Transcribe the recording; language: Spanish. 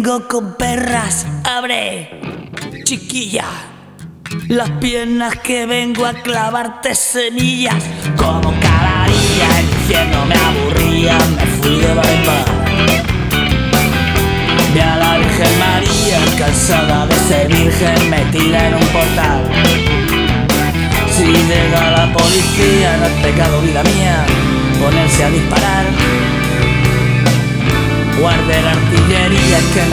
vengo con perras, abre, chiquilla, las piernas que vengo a clavarte semillas. Como cada día el infierno me aburría, me fui de bypass. Vi a la Virgen María, cansada de ser virgen, metida en un portal. Si llega la policía, no es pecado, vida mía, ponerse a disparar. Guarde la artillería, que